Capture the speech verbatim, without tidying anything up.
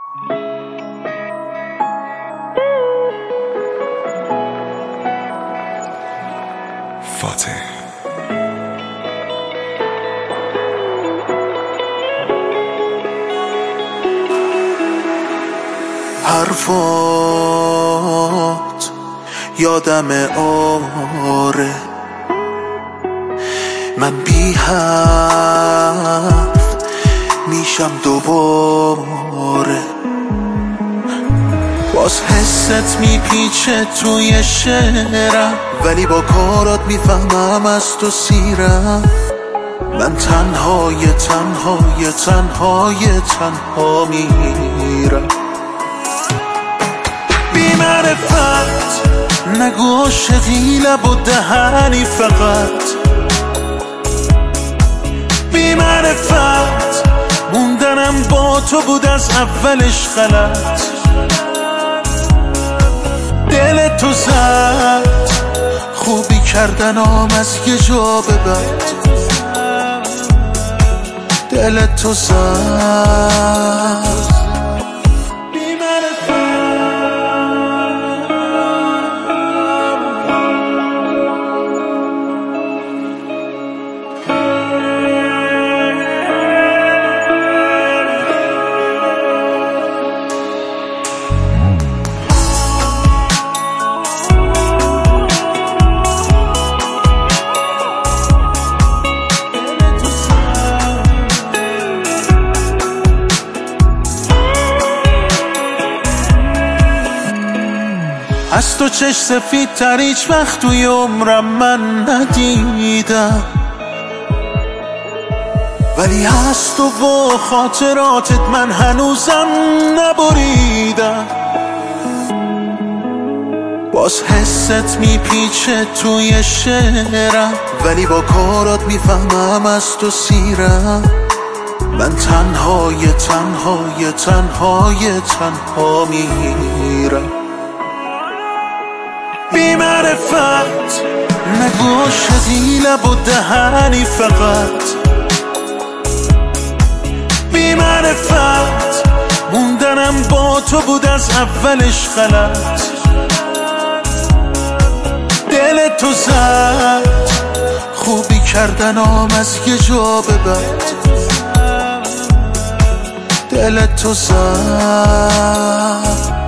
فاتح حرفات یادم آره، من بی حرف میشم دوباره. باز حست میپیچه توی شعرم، ولی با کارات میفهمم از تو سیرم. من تنهای تنهای تنهای تنها میرم. بی معرفت نگو عاشقی لب و دهنی فقط. بی معرفت موندنم با تو بود از اولش غلط. دل تو زد خوبی کردنام از یه جا به بعد. دل تو زد از تو چش سفید تر هیچ وقت توی عمرم من ندیدم، ولی از تو و خاطراتت من هنوزم نبریدم. باز حست میپیچه توی شعرم، ولی با کارات میفهمم از تو سیرم. من تنهای تنهای تنهای تنها میرم. بی معرفت نگو عاشقی لب و دهنی فقط. بی معرفت موندنم با تو بود از اولش غلط. دل تو زد خوبی کردنام از یه جا به بعد. دل تو زد